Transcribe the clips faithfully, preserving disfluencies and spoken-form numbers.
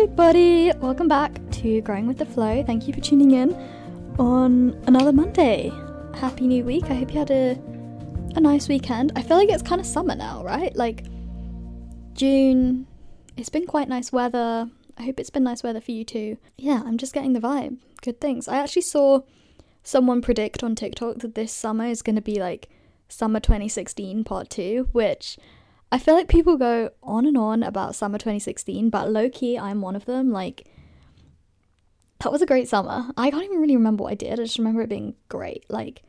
everybody, welcome back to Growing with the Flow. Thank you for tuning in on another Monday. Happy new week. I hope you had a a nice weekend. I feel like it's kind of summer now, right? Like June, it's been quite nice weather. I hope it's been nice weather for you too. Yeah, I'm just getting the vibe. Good things. I actually saw someone predict on TikTok that this summer is going to be like summer twenty sixteen part two, which I feel like people go on and on about summer twenty sixteen, but low-key, I'm one of them. Like, that was a great summer. I can't even really remember what I did. I just remember it being great. Like,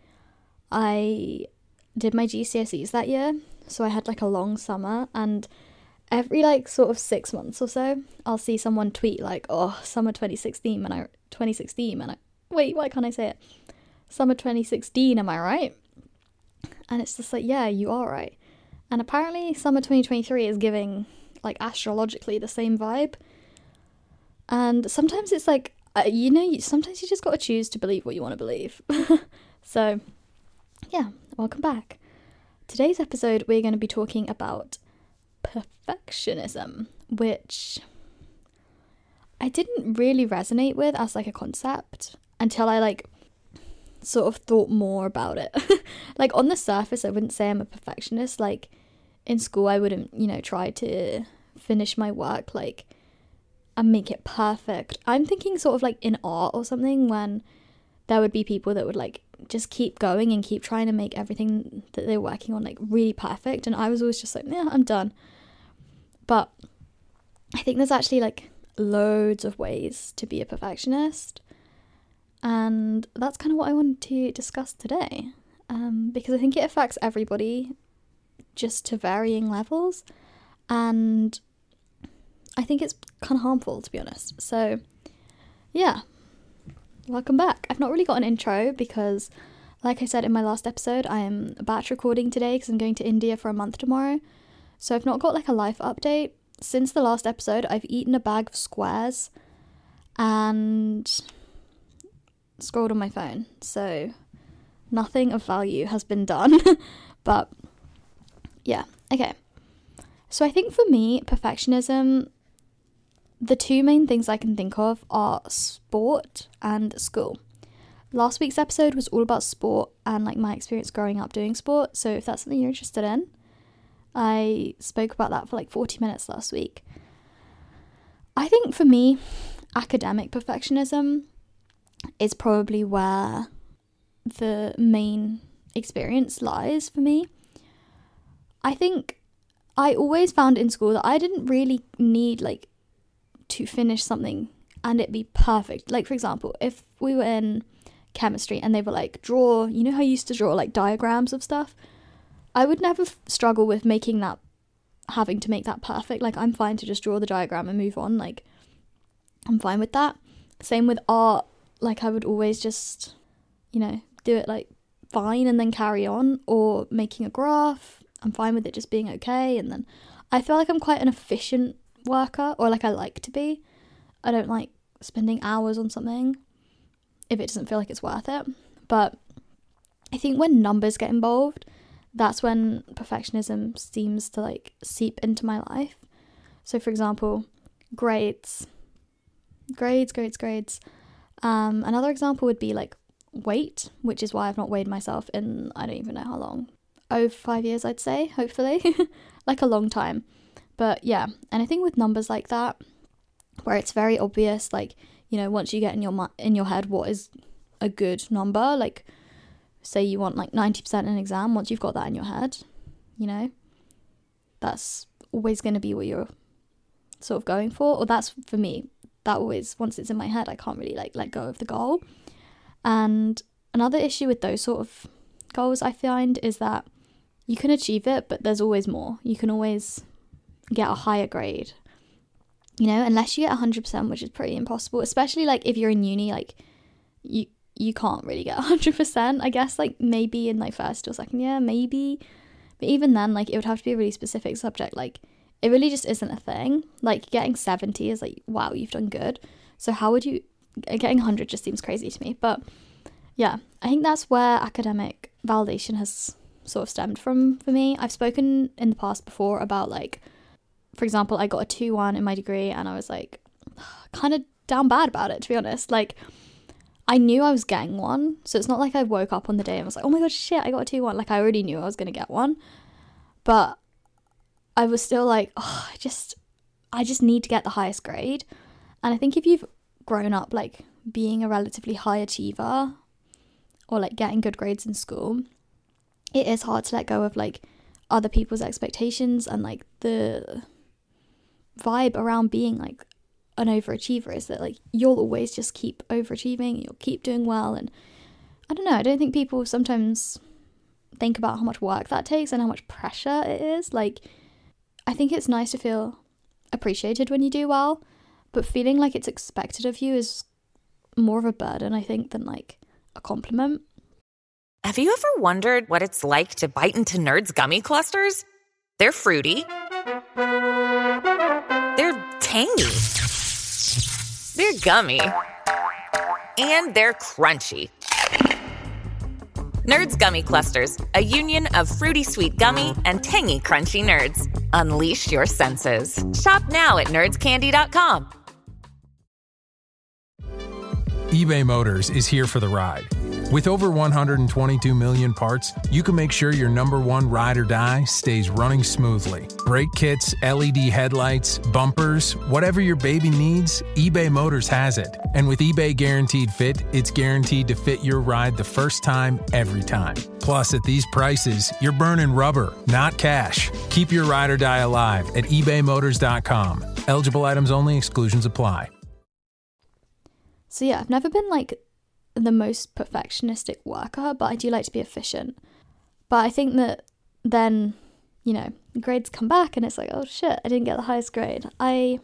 I did my G C S Es that year, so I had like a long summer, and every like sort of six months or so, I'll see someone tweet like, oh, summer twenty sixteen, and I, twenty sixteen, and I, wait, why can't I say it? Summer twenty sixteen, am I right? And it's just like, yeah, you are right. And apparently summer twenty twenty-three is giving, like, astrologically the same vibe. And sometimes it's like, uh, you know, you, sometimes you just got to choose to believe what you want to believe. So, yeah, welcome back. Today's episode, we're going to be talking about perfectionism, which I didn't really resonate with as, like, a concept until I, like, sort of thought more about it. Like, on the surface, I wouldn't say I'm a perfectionist. Like, in school, I wouldn't, you know, try to finish my work, like, and make it perfect. I'm thinking sort of like in art or something, when there would be people that would, like, just keep going and keep trying to make everything that they're working on, like, really perfect. And I was always just like, yeah, I'm done. But I think there's actually, like, loads of ways to be a perfectionist. And that's kind of what I wanted to discuss today, um, because I think it affects everybody just to varying levels, and I think it's kind of harmful, to be honest. So yeah, welcome back. I've not really got an intro because, like I said in my last episode, I am batch recording today because I'm going to India for a month tomorrow, so I've not got like a life update. Since the last episode, I've eaten a bag of squares and scrolled on my phone, so nothing of value has been done. But yeah, okay, so I think for me, perfectionism, the two main things I can think of are sport and school. Last week's episode was all about sport and, like, my experience growing up doing sport, so if that's something you're interested in, I spoke about that for like forty minutes last week. I think for me, academic perfectionism is probably where the main experience lies for me. I think I always found in school that I didn't really need, like, to finish something and it be perfect. Like, for example, if we were in chemistry and they were like, draw, you know how you used to draw like diagrams of stuff? I would never f- struggle with making that, having to make that perfect. Like, I'm fine to just draw the diagram and move on. Like, I'm fine with that. Same with art. Like, I would always just, you know, do it, like, fine and then carry on. Or making a graph, I'm fine with it just being okay. And then I feel like I'm quite an efficient worker, or, like, I like to be. I don't like spending hours on something if it doesn't feel like it's worth it. But I think when numbers get involved, that's when perfectionism seems to, like, seep into my life. So, for example, grades. Grades, grades, grades. Um, another example would be, like, weight, which is why I've not weighed myself in, I don't even know how long. Over five years, I'd say, hopefully. Like, a long time. But yeah, and I think with numbers like that, where it's very obvious, like, you know, once you get in your mu- in your head what is a good number, like, say you want like ninety percent in an exam, once you've got that in your head, you know, that's always going to be what you're sort of going for. Or that's, for me, that always, once it's in my head, I can't really, like, let go of the goal. And another issue with those sort of goals, I find, is that you can achieve it, but there's always more. You can always get a higher grade, you know, unless you get one hundred percent, which is pretty impossible, especially, like, if you're in uni, like, you you can't really get one hundred percent, I guess, like, maybe in, like, first or second year, maybe, but even then, like, it would have to be a really specific subject. Like, it really just isn't a thing. Like, getting seventy is like, wow, you've done good. So how would you, getting one hundred just seems crazy to me. But yeah, I think that's where academic validation has sort of stemmed from for me. I've spoken in the past before about, like, for example, I got a two one in my degree and I was like, kind of down bad about it, to be honest. Like, I knew I was getting one, so it's not like I woke up on the day and was like, oh my god, shit, I got a two one. Like, I already knew I was going to get one, but I was still like, oh, I just, I just need to get the highest grade. And I think if you've grown up, like, being a relatively high achiever, or, like, getting good grades in school, it is hard to let go of, like, other people's expectations, and, like, the vibe around being, like, an overachiever is that, like, you'll always just keep overachieving, you'll keep doing well. And I don't know, I don't think people sometimes think about how much work that takes and how much pressure it is. Like, I think it's nice to feel appreciated when you do well, but feeling like it's expected of you is more of a burden, I think, than, like, a compliment. Have you ever wondered what it's like to bite into Nerds gummy clusters? They're fruity. They're tangy. They're gummy. And they're crunchy. Nerds Gummy Clusters, a union of fruity sweet gummy and tangy crunchy nerds. Unleash your senses. Shop now at nerds candy dot com. eBay Motors is here for the ride. With over one hundred twenty-two million parts, you can make sure your number one ride or die stays running smoothly. Brake kits, L E D headlights, bumpers, whatever your baby needs, eBay Motors has it. And with eBay Guaranteed Fit, it's guaranteed to fit your ride the first time, every time. Plus, at these prices, you're burning rubber, not cash. Keep your ride or die alive at ebay motors dot com. Eligible items only, exclusions apply. So yeah, I've never been, like, the most perfectionistic worker, but I do like to be efficient. But I think that then, you know, grades come back and it's like, oh shit, I didn't get the highest grade. I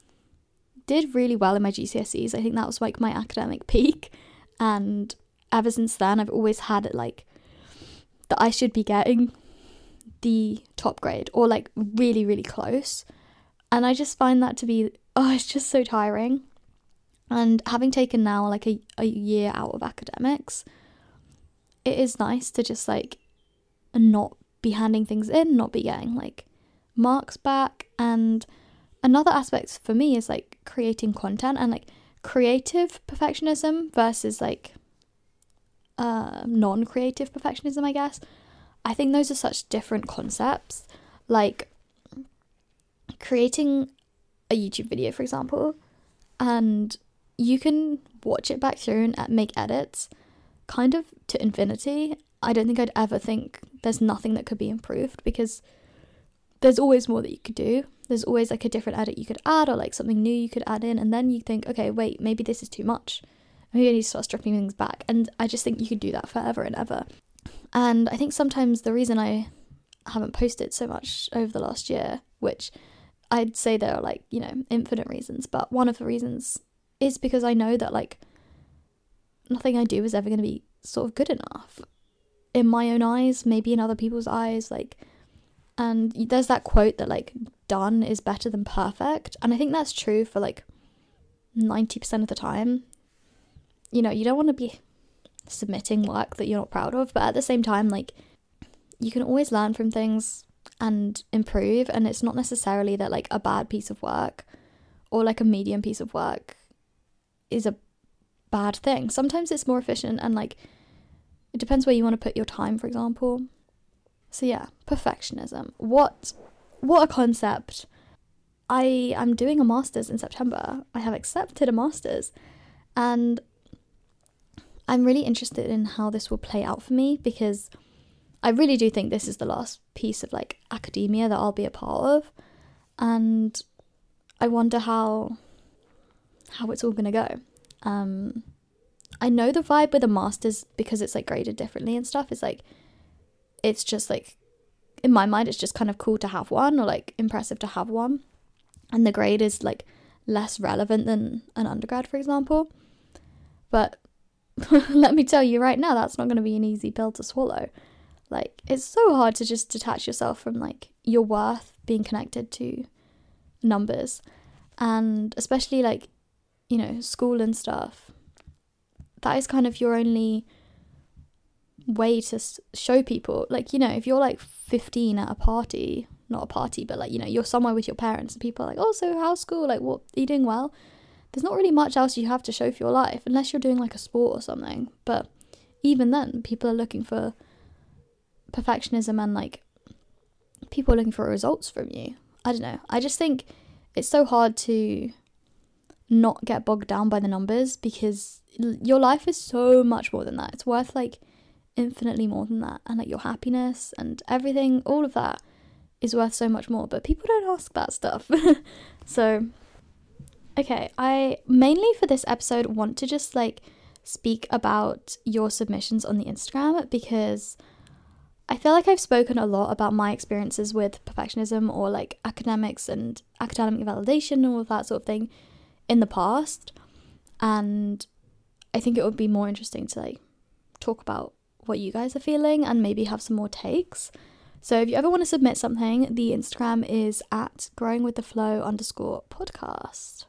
did really well in my G C S Es. I think that was, like, my academic peak, and ever since then I've always had it, like, that I should be getting the top grade, or, like, really really close. And I just find that to be, oh, it's just so tiring. And having taken now, like, a, a year out of academics, it is nice to just, like, not be handing things in, not be getting, like, marks back. And another aspect for me is, like, creating content and, like, creative perfectionism versus, like, uh, non-creative perfectionism, I guess. I think those are such different concepts. Like, creating a YouTube video, for example, and you can watch it back through and make edits kind of to infinity. I don't think I'd ever think there's nothing that could be improved, because there's always more that you could do. There's always, like, a different edit you could add, or, like, something new you could add in, and then you think, okay, wait, maybe this is too much. Maybe I need to start stripping things back. And I just think you could do that forever and ever. And I think sometimes the reason I haven't posted so much over the last year, which I'd say there are, like, you know, infinite reasons, but one of the reasons is because I know that, like, nothing I do is ever going to be sort of good enough in my own eyes, maybe in other people's eyes, like, and there's that quote that, like, done is better than perfect, and I think that's true for, like, ninety percent of the time. You know, you don't want to be submitting work that you're not proud of, but at the same time, like, you can always learn from things and improve, and it's not necessarily that, like, a bad piece of work or, like, a medium piece of work is a bad thing. Sometimes it's more efficient, and, like, it depends where you want to put your time, for example. So yeah, perfectionism. What what a concept. I am doing a master's in September. I have accepted a master's, and I'm really interested in how this will play out for me, because I really do think this is the last piece of, like, academia that I'll be a part of, and I wonder how how it's all gonna go. Um, I know the vibe with a master's, because it's, like, graded differently and stuff, is, like, it's just, like, in my mind, it's just kind of cool to have one, or, like, impressive to have one, and the grade is, like, less relevant than an undergrad, for example. But let me tell you right now, that's not going to be an easy pill to swallow. Like, it's so hard to just detach yourself from, like, your worth being connected to numbers, and especially, like, you know, school and stuff. That is kind of your only way to show people, like, you know, if you're, like, fifteen at a party, not a party, but, like, you know, you're somewhere with your parents, and people are like, oh, so how's school, like, what, are you doing well? there's not really much else you have to show for your life unless you're doing like a sport or something. But even then, people are looking for perfectionism and like people are looking for results from you. I don't know. I just think it's so hard to not get bogged down by the numbers, because your life is so much more than that. It's worth like infinitely more than that, and like your happiness and everything, all of that is worth so much more, but people don't ask that stuff. So okay, I mainly for this episode want to just like speak about your submissions on the Instagram, because I feel like I've spoken a lot about my experiences with perfectionism or like academics and academic validation and all of that sort of thing in the past, and I think it would be more interesting to like talk about what you guys are feeling and maybe have some more takes. So if you ever want to submit something, the Instagram is at growing with the flow underscore podcast.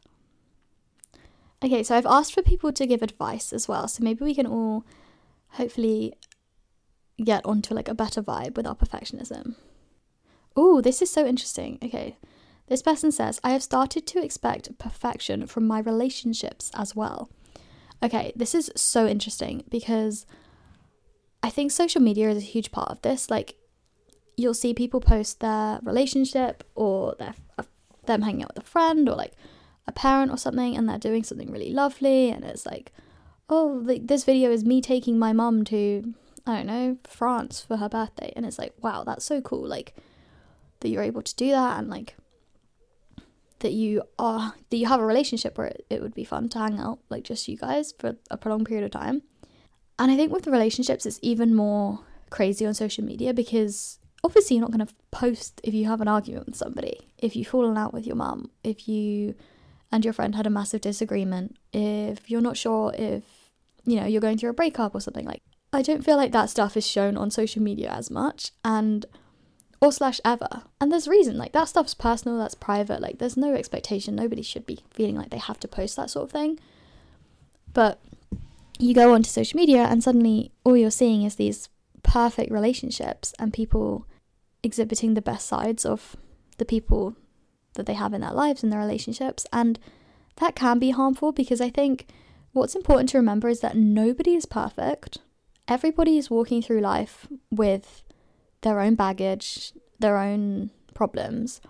Okay, so I've asked for people to give advice as well, so maybe we can all hopefully get onto like a better vibe with our perfectionism. Oh, this is so interesting. Okay, this person says, I have started to expect perfection from my relationships as well. Okay, this is so interesting because I think social media is a huge part of this. Like, you'll see people post their relationship or their them hanging out with a friend or like a parent or something, and they're doing something really lovely, and it's like, oh, like this video is me taking my mum to, I don't know, France for her birthday, and it's like, wow, that's so cool, like that you're able to do that, and like that you are that you have a relationship where it, it would be fun to hang out, like just you guys for a prolonged period of time. And I think with the relationships it's even more crazy on social media, because obviously you're not going to post if you have an argument with somebody, if you've fallen out with your mum, if you and your friend had a massive disagreement, if you're not sure if, you know, you're going through a breakup or something. Like, I don't feel like that stuff is shown on social media as much, and or slash ever. And there's reason, like that stuff's personal, that's private, like there's no expectation, nobody should be feeling like they have to post that sort of thing. But you go onto social media and suddenly all you're seeing is these perfect relationships and people exhibiting the best sides of the people that they have in their lives and their relationships, and that can be harmful, because I think what's important to remember is that nobody is perfect. Everybody is walking through life with their own baggage, their own problems,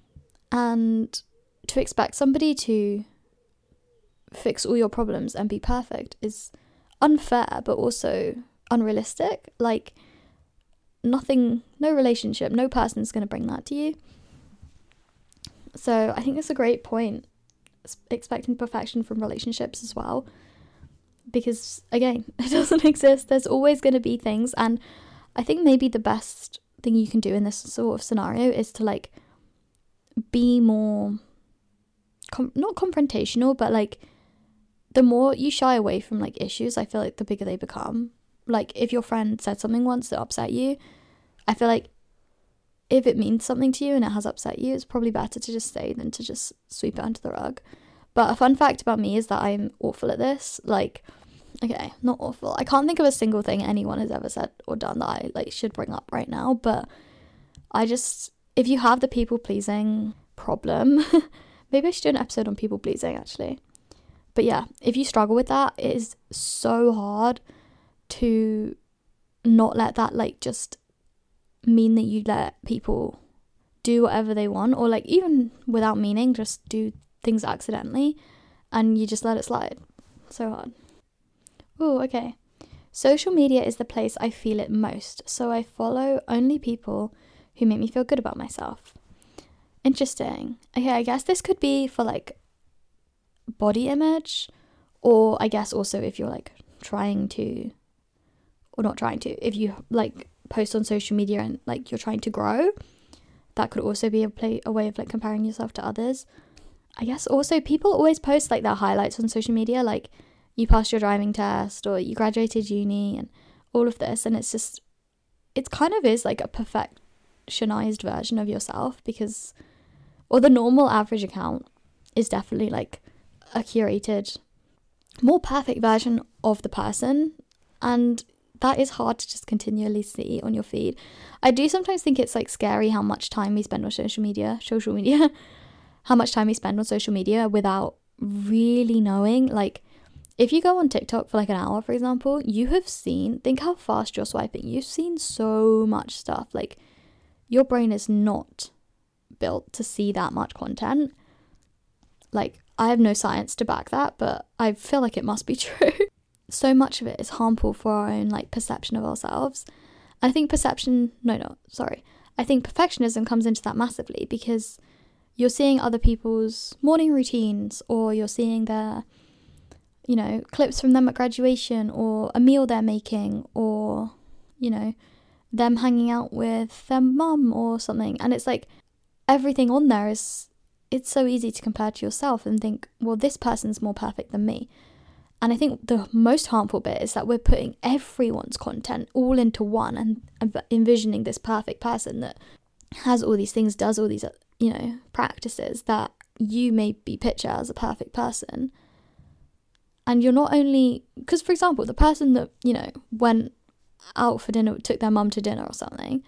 and to expect somebody to fix all your problems and be perfect is unfair, but also unrealistic. Like, nothing, no relationship, no person is going to bring that to you. So I think that's a great point, expecting perfection from relationships as well, because again, it doesn't exist. There's always going to be things, and I think maybe the best thing you can do in this sort of scenario is to like be more com- not confrontational, but like the more you shy away from like issues, I feel like the bigger they become. Like, if your friend said something once that upset you, I feel like if it means something to you and it has upset you, it's probably better to just say than to just sweep it under the rug. But a fun fact about me is that I'm awful at this. Like, okay, not awful. I can't think of a single thing anyone has ever said or done that I like should bring up right now. But I just, if you have the people pleasing problem, maybe I should do an episode on people pleasing actually. But yeah, if you struggle with that, it is so hard to not let that like just mean that you let people do whatever they want, or like even without meaning, just do things accidentally and you just let it slide. So hard. Oh, okay. Social media is the place I feel it most, so I follow only people who make me feel good about myself. Interesting. Okay, I guess this could be for like body image, or I guess also if you're like trying to, or not trying to, if you like post on social media and like you're trying to grow, that could also be a play a way of like comparing yourself to others. I guess also people always post like their highlights on social media, like you passed your driving test or you graduated uni and all of this, and it's just, it kind of is like a perfectionized version of yourself, because, or the normal average account is definitely like a curated, more perfect version of the person, and that is hard to just continually see on your feed. I do sometimes think it's like scary how much time we spend on social media, social media, how much time we spend on social media without really knowing, like, if you go on TikTok for like an hour, for example, you have seen, think how fast you're swiping. You've seen so much stuff. Like, your brain is not built to see that much content. Like, I have no science to back that, but I feel like it must be true. So much of it is harmful for our own, like, perception of ourselves. I think perception, no, no, sorry. I think perfectionism comes into that massively, because you're seeing other people's morning routines, or you're seeing their, you know, clips from them at graduation, or a meal they're making, or, you know, them hanging out with their mum or something. And it's like, everything on there is, it's so easy to compare to yourself and think, well, this person's more perfect than me. And I think the most harmful bit is that we're putting everyone's content all into one, and, and envisioning this perfect person that has all these things, does all these, you know, practices that you maybe picture as a perfect person. And you're not only, because for example, the person that, you know, went out for dinner, took their mum to dinner or something,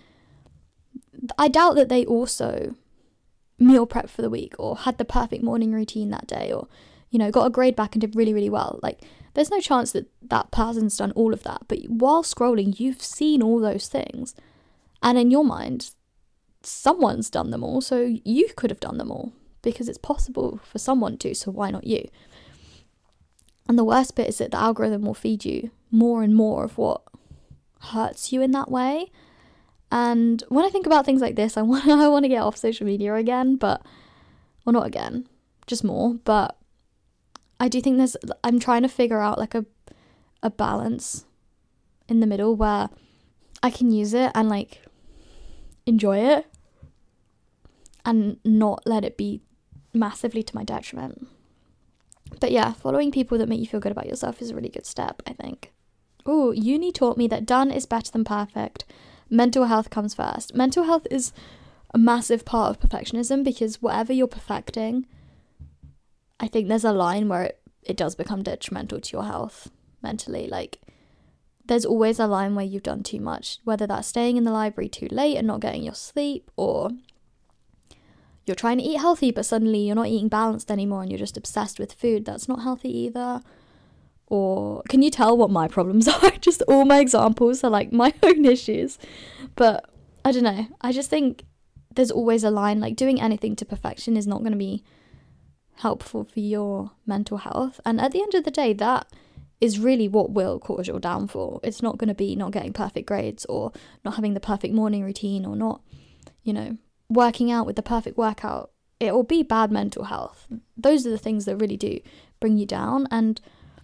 I doubt that they also meal prep for the week, or had the perfect morning routine that day, or, you know, got a grade back and did really, really well. Like, there's no chance that that person's done all of that. But while scrolling, you've seen all those things. And in your mind, someone's done them all, so you could have done them all, because it's possible for someone to, so why not you? And the worst bit is that the algorithm will feed you more and more of what hurts you in that way. And when I think about things like this, I want I want to get off social media again, but, well, not again, just more. But I do think there's, I'm trying to figure out like a a balance in the middle where I can use it and like enjoy it, and not let it be massively to my detriment. But yeah, following people that make you feel good about yourself is a really good step, I think. Oh, uni taught me that done is better than perfect. Mental health comes first. Mental health is a massive part of perfectionism, because whatever you're perfecting, I think there's a line where it, it does become detrimental to your health mentally. Like, there's always a line where you've done too much, whether that's staying in the library too late and not getting your sleep, or you're trying to eat healthy but suddenly you're not eating balanced anymore and you're just obsessed with food. That's not healthy either. Or can you tell what my problems are? Just all my examples are like my own issues. But I don't know. I just think there's always a line. Like, doing anything to perfection is not going to be helpful for your mental health. And at the end of the day, that is really what will cause your downfall. It's not going to be not getting perfect grades, or not having the perfect morning routine, or not, you know, working out with the perfect workout. It will be bad mental health. Those are the things that really do bring you down. And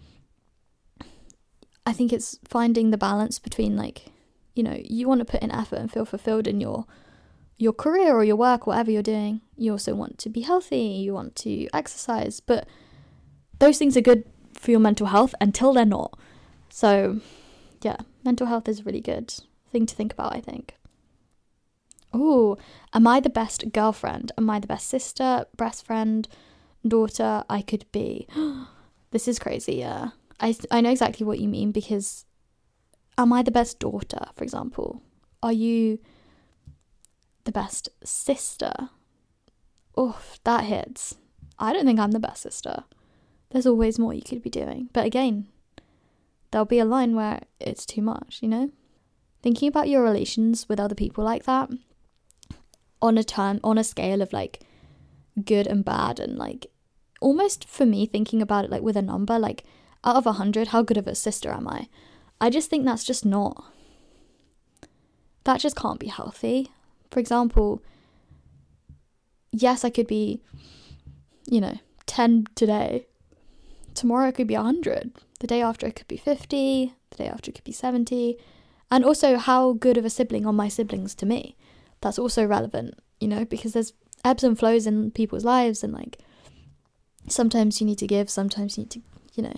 I think it's finding the balance between, like, you know, you want to put in effort and feel fulfilled in your your career or your work, whatever you're doing. You also want to be healthy, you want to exercise, but those things are good for your mental health until they're not. So yeah, mental health is a really good thing to think about, I think. Oh, am I the best girlfriend? Am I the best sister, best friend, daughter I could be? This is crazy, yeah. I I know exactly what you mean, because am I the best daughter, for example? Are you the best sister? Oof, that hits. I don't think I'm the best sister. There's always more you could be doing. But again, there'll be a line where it's too much, you know? Thinking about your relations with other people like that, on a turn, on a scale of like good and bad, and like almost for me thinking about it like with a number, like out of a hundred, how good of a sister am I? I just think that's just not, that just can't be healthy. For example, yes, I could be, you know, ten today. Tomorrow it could be one hundred. The day after it could be fifty. The day after it could be seventy. And also, how good of a sibling are my siblings to me? That's also relevant, you know, because there's ebbs and flows in people's lives, and like sometimes you need to give, sometimes you need to, you know,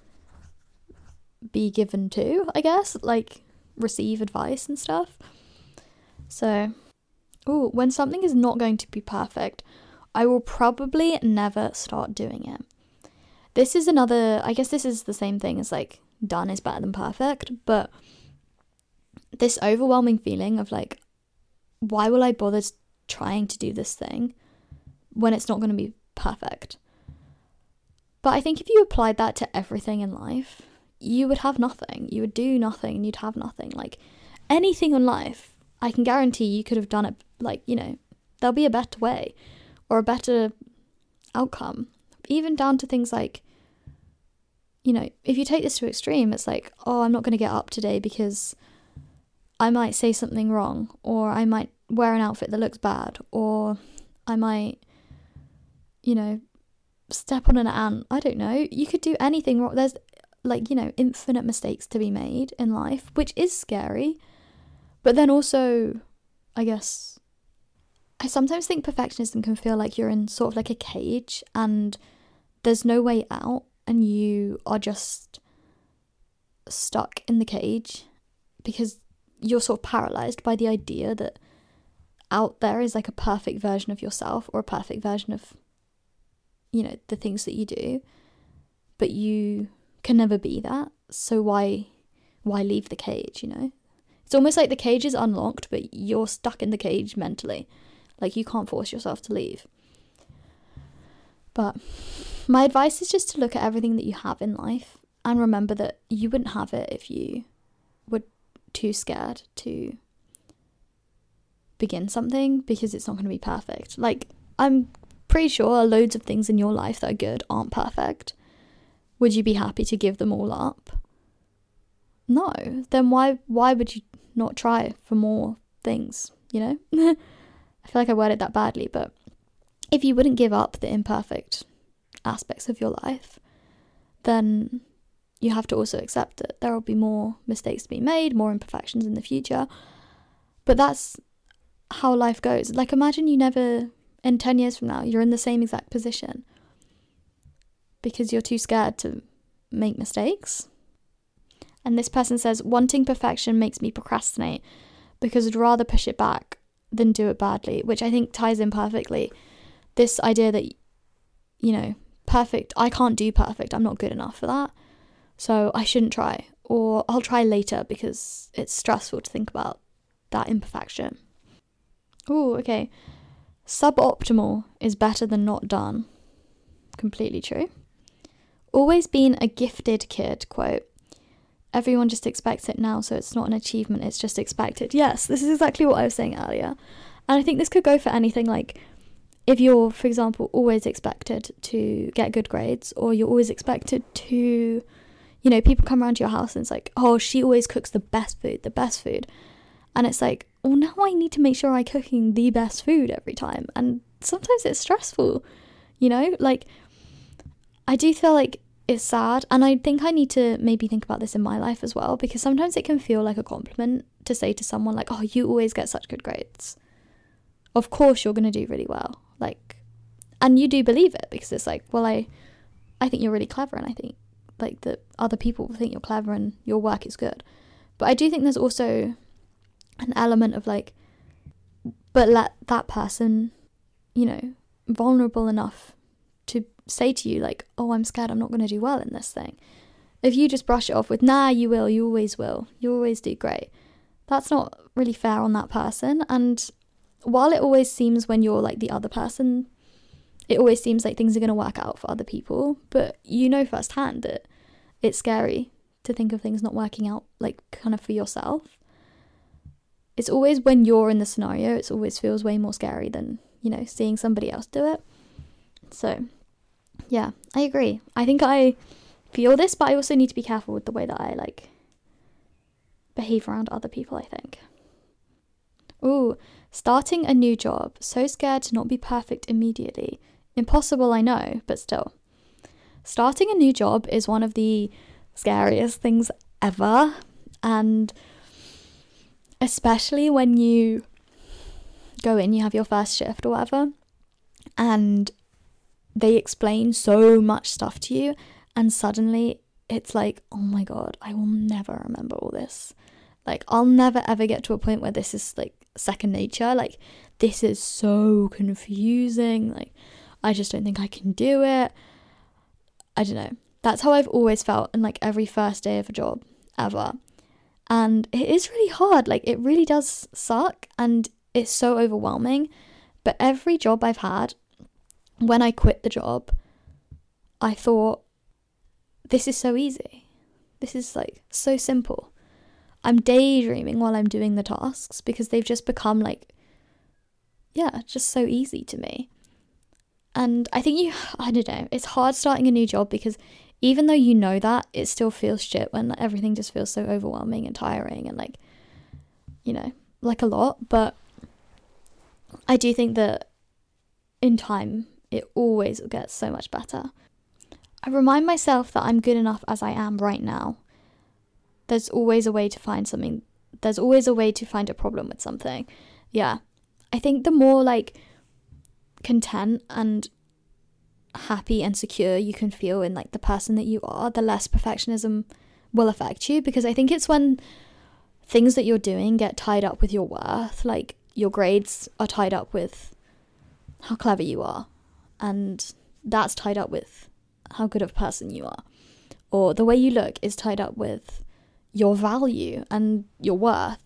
be given to, I guess, like receive advice and stuff. So, oh, when something is not going to be perfect, I will probably never start doing it. This is another, I guess this is the same thing as like done is better than perfect, but this overwhelming feeling of like, why will I bother trying to do this thing when it's not going to be perfect? But I think if you applied that to everything in life, you would have nothing. You would do nothing and you'd have nothing. Like, anything in life, I can guarantee you could have done it, like, you know, there'll be a better way or a better outcome. Even down to things like, you know, if you take this to extreme, it's like, oh, I'm not going to get up today because I might say something wrong, or I might wear an outfit that looks bad, or I might, you know, step on an ant. I don't know. You could do anything wrong. There's, like, you know, infinite mistakes to be made in life, which is scary. But then also, I guess, I sometimes think perfectionism can feel like you're in sort of like a cage and there's no way out, and you are just stuck in the cage because you're sort of paralyzed by the idea that out there is like a perfect version of yourself or a perfect version of, you know, the things that you do, but you can never be that. So why why leave the cage, you know? It's almost like the cage is unlocked, but you're stuck in the cage mentally. Like, you can't force yourself to leave. But my advice is just to look at everything that you have in life and remember that you wouldn't have it if you were too scared to begin something, because it's not going to be perfect. Like, I'm pretty sure loads of things in your life that are good aren't perfect. Would you be happy to give them all up? No. Then why why would you not try for more things, you know? I feel like I worded that badly, but if you wouldn't give up the imperfect aspects of your life, then you have to also accept that there will be more mistakes to be made, more imperfections in the future. But that's how life goes. Like, imagine you never, in ten years from now, you're in the same exact position because you're too scared to make mistakes. And this person says, wanting perfection makes me procrastinate because I'd rather push it back than do it badly, which I think ties in perfectly. This idea that, you know, perfect, I can't do perfect, I'm not good enough for that, so I shouldn't try, or I'll try later because it's stressful to think about that imperfection. Ooh, okay. Suboptimal is better than not done. Completely true. Always been a gifted kid, quote. Everyone just expects it now, so it's not an achievement, it's just expected. Yes, this is exactly what I was saying earlier. And I think this could go for anything, like, if you're, for example, always expected to get good grades, or you're always expected to, you know, people come around to your house and it's like, oh, she always cooks the best food, the best food. And it's like, well, now I need to make sure I'm cooking the best food every time. And sometimes it's stressful, you know? Like, I do feel like it's sad, and I think I need to maybe think about this in my life as well, because sometimes it can feel like a compliment to say to someone like, oh, you always get such good grades. Of course you're going to do really well. Like, and you do believe it, because it's like, well, I, I think you're really clever, and I think, like, that other people think you're clever and your work is good. But I do think there's also an element of, like, but let that person, you know, vulnerable enough to say to you, like, oh, I'm scared, I'm not going to do well in this thing. If you just brush it off with, nah, you will, you always will, you always do great, that's not really fair on that person. And while it always seems, when you're like the other person, it always seems like things are going to work out for other people, but you know firsthand that it's scary to think of things not working out, like, kind of for yourself. It's always when you're in the scenario, it always feels way more scary than, you know, seeing somebody else do it. So, yeah, I agree. I think I feel this, but I also need to be careful with the way that I, like, behave around other people, I think. Ooh, starting a new job. So scared to not be perfect immediately. Impossible, I know, but still. Starting a new job is one of the scariest things ever, and especially when you go in, you have your first shift or whatever, and they explain so much stuff to you, and suddenly it's like, oh my god, I will never remember all this. Like, I'll never ever get to a point where this is, like, second nature. Like, this is so confusing. Like, I just don't think I can do it. I don't know. That's how I've always felt in, like, every first day of a job ever. And it is really hard. Like, it really does suck, and it's so overwhelming. But every job I've had, when I quit the job, I thought, this is so easy. This is like so simple. I'm daydreaming while I'm doing the tasks because they've just become like, yeah, just so easy to me. And I think you, I don't know, it's hard starting a new job because even though you know that, it still feels shit when everything just feels so overwhelming and tiring and like, you know, like a lot. But I do think that in time, it always gets so much better. I remind myself that I'm good enough as I am right now. There's always a way to find something. There's always a way to find a problem with something. Yeah. I think the more like content and happy and secure you can feel in like the person that you are, the less perfectionism will affect you, because I think it's when things that you're doing get tied up with your worth, like your grades are tied up with how clever you are, and that's tied up with how good of a person you are, or the way you look is tied up with your value and your worth.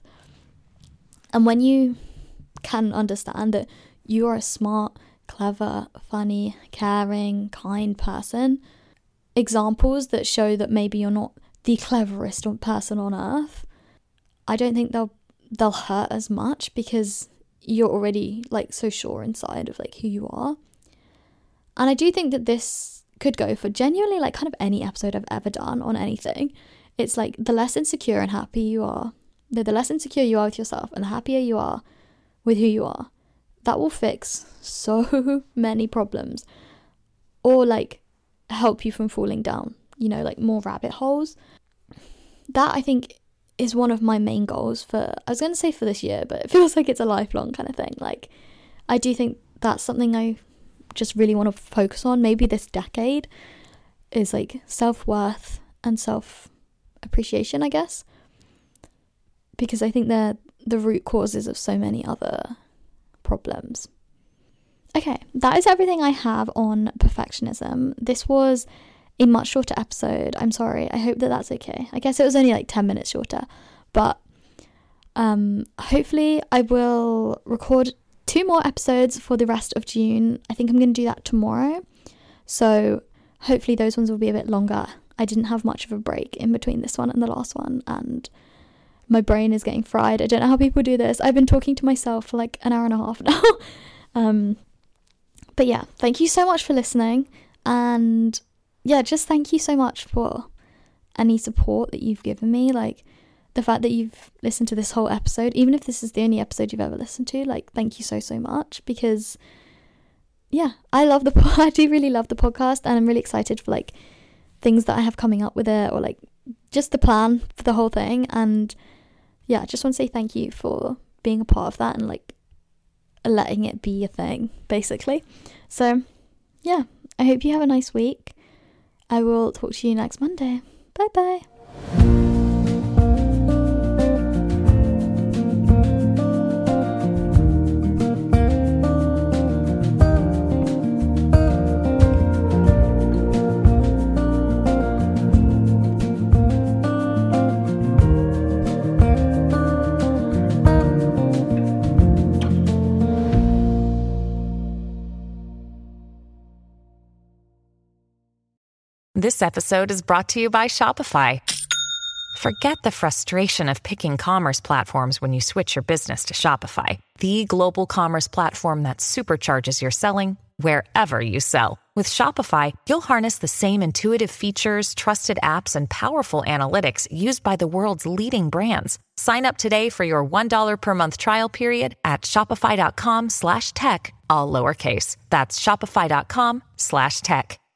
And when you can understand that you are a smart, clever, funny, caring, kind person, examples that show that maybe you're not the cleverest person on earth, I don't think they'll they'll hurt as much because you're already like so sure inside of like who you are. And I do think that this could go for genuinely like kind of any episode I've ever done on anything. It's like the less insecure and happy you are, the, the less insecure you are with yourself and the happier you are with who you are, that will fix so many problems, or like help you from falling down, you know, like more rabbit holes. That I think is one of my main goals for, I was going to say for this year, but it feels like it's a lifelong kind of thing. Like I do think that's something I just really want to focus on maybe this decade, is like self-worth and self-appreciation, I guess, because I think they're the root causes of so many other problems. Okay, that is everything I have on perfectionism. This was a much shorter episode. I'm sorry. I hope that that's okay. I guess it was only like ten minutes shorter, but um, hopefully I will record two more episodes for the rest of June. I think I'm going to do that tomorrow. So hopefully those ones will be a bit longer. I didn't have much of a break in between this one and the last one, and my brain is getting fried. I don't know how people do this. I've been talking to myself for like an hour and a half now. um, but yeah, thank you so much for listening. And yeah, just thank you so much for any support that you've given me. Like the fact that you've listened to this whole episode, even if this is the only episode you've ever listened to, like thank you so, so much, because yeah, I love the, po- I do really love the podcast, and I'm really excited for like things that I have coming up with it, or like just the plan for the whole thing. And yeah, I just want to say thank you for being a part of that and like letting it be a thing, basically. So yeah, I hope you have a nice week. I will talk to you next Monday. Bye bye. This episode is brought to you by Shopify. Forget the frustration of picking commerce platforms when you switch your business to Shopify, the global commerce platform that supercharges your selling wherever you sell. With Shopify, you'll harness the same intuitive features, trusted apps, and powerful analytics used by the world's leading brands. Sign up today for your one dollar per month trial period at shopify.com slash tech, all lowercase. That's shopify.com slash tech.